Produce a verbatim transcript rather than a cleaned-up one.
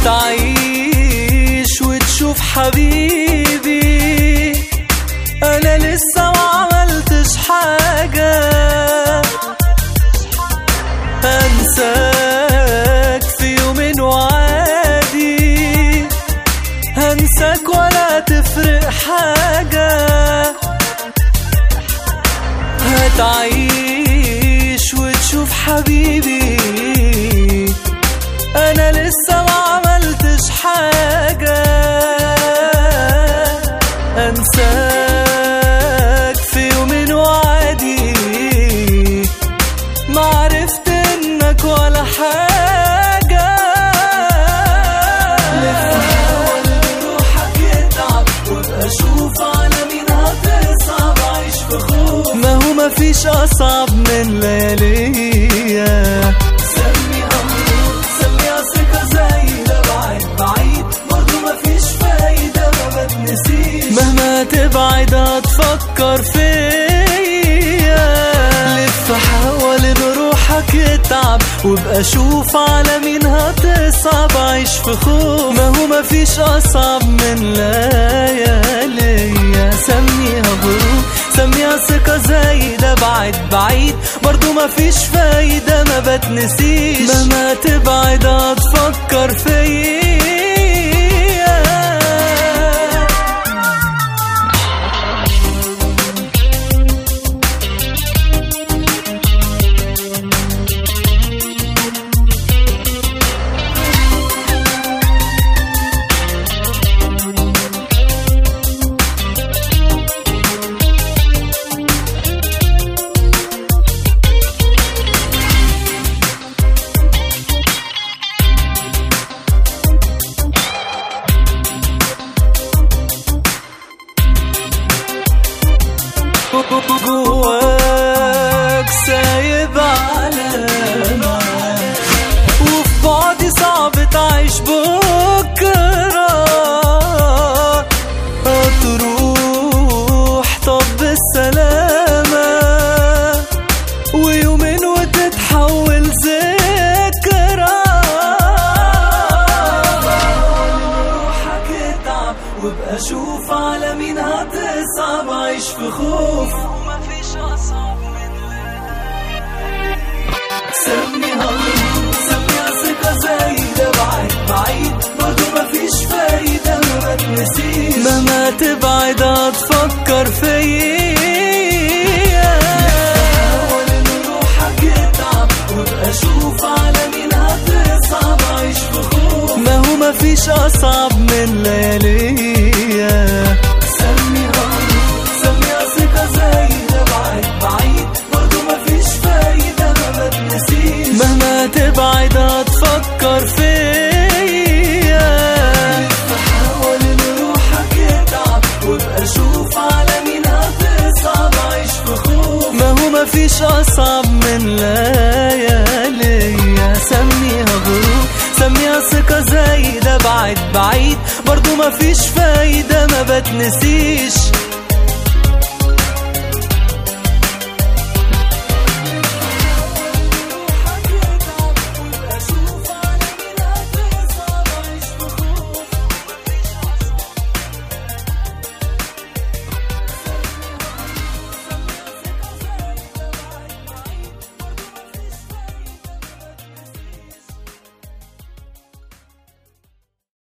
هتعيش وتشوف حبيبي انا لسه معملتش حاجة. هنساك في يومين وعادي، هنساك ولا تفرق حاجة. هتعيش وتشوف حبيبي انا لسه معملتش حاجة. انساك في يومين وعادي، معرفت انك ولا حاجة. لفحاول روحك يتعب وابقى شوف على مين هتصعب. عيش في خوف، ما هو مفيش اصعب من لياليا. سمي امر سمي ثقة زي ده، بعيد بعيد برضو مفيش فايدة ما بتنسيش. مهما تبعد هتفكر فيا. لف حاول ان روحك يتعب وابقى شوف على مين هتصعب. عيش في خوف، ما هو مفيش اصعب من لياليا. سميها غروب سميها ثقة زي ده، بعيد بعيد برضو مفيش فايدة ما بتنسيش. مهما تبعد هتفكر فيا. جواك سايب علامة، وفي بعدي صعب تعيش بكرة. هتروح طب بالسلامة، ويومين وتتحول ذكرى. روحك يتعب وابقى شوف على مين هتصعب. عيش في خوف ومفيش أصعب من سميها غروب سميها ثقة زي ده، بعيد بعيد برضو مفيش فايدة ما بتنسيش. مهما تبعد هتفكر فيا. حاول ان روحك يتعب وابقى شوف على مين هتصعب. عيش في خوف، ما هو مفيش أصعب من لياليا. مهما تبعد هتفكر فيا. حاول ان روحك يتعب وابقى شوف على مين هتصعب. عيش في خوف، ما هو مفيش اصعب من لياليا. سميها غروب سميها ثقة زي ده، بعيد بعيد برضو مفيش فايدة ما بتنسيش.